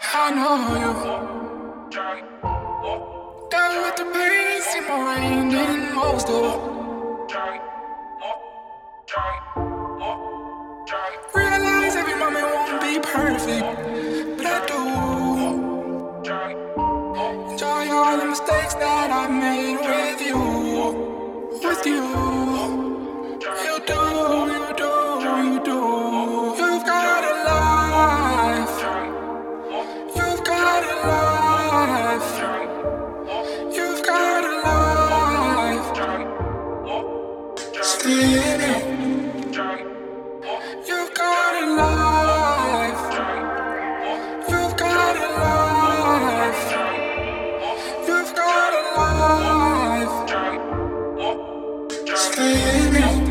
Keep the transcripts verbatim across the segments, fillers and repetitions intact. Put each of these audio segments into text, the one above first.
I know you. Down with the pace in my rain in most of. Realize every moment won't be perfect, but I do. Enjoy all the mistakes that I made with you. With you. You do, you do, you do. You've got a life. You've got a life. You've got a life. Stay in it. You've got a life. You've got a life. You've got a life. Stay in it.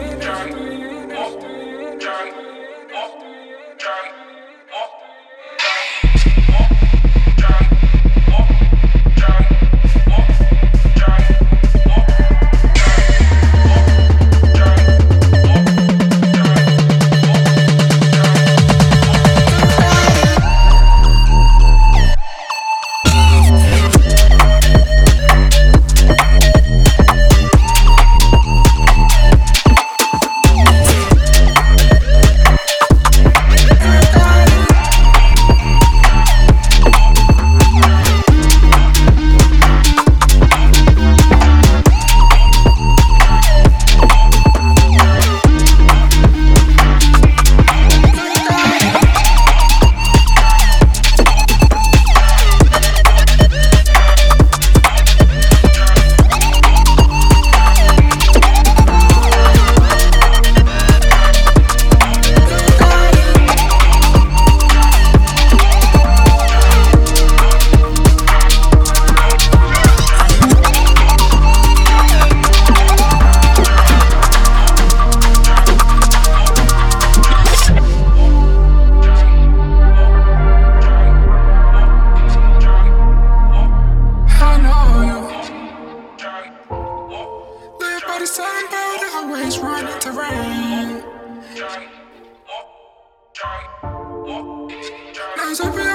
The sunbird always run into rain. Now it's up